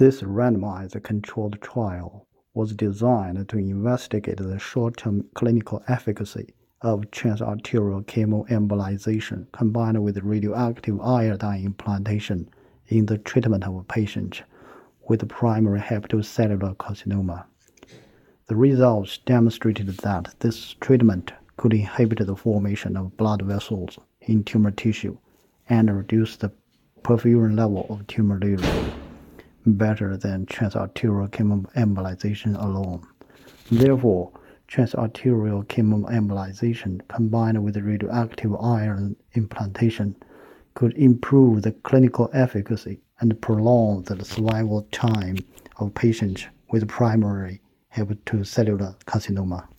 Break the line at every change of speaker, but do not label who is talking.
This randomized controlled trial was designed to investigate the short-term clinical efficacy of transarterial chemoembolization combined with radioactive iodine implantation in the treatment of patients with primary hepatocellular carcinoma. The results demonstrated that this treatment could inhibit the formation of blood vessels in tumor tissue and reduce the perfusion level of tumor layer better than transarterial chemoembolization alone. Therefore, transarterial chemoembolization combined with radioactive iron implantation could improve the clinical efficacy and prolong the survival time of patients with primary hepatocellular carcinoma.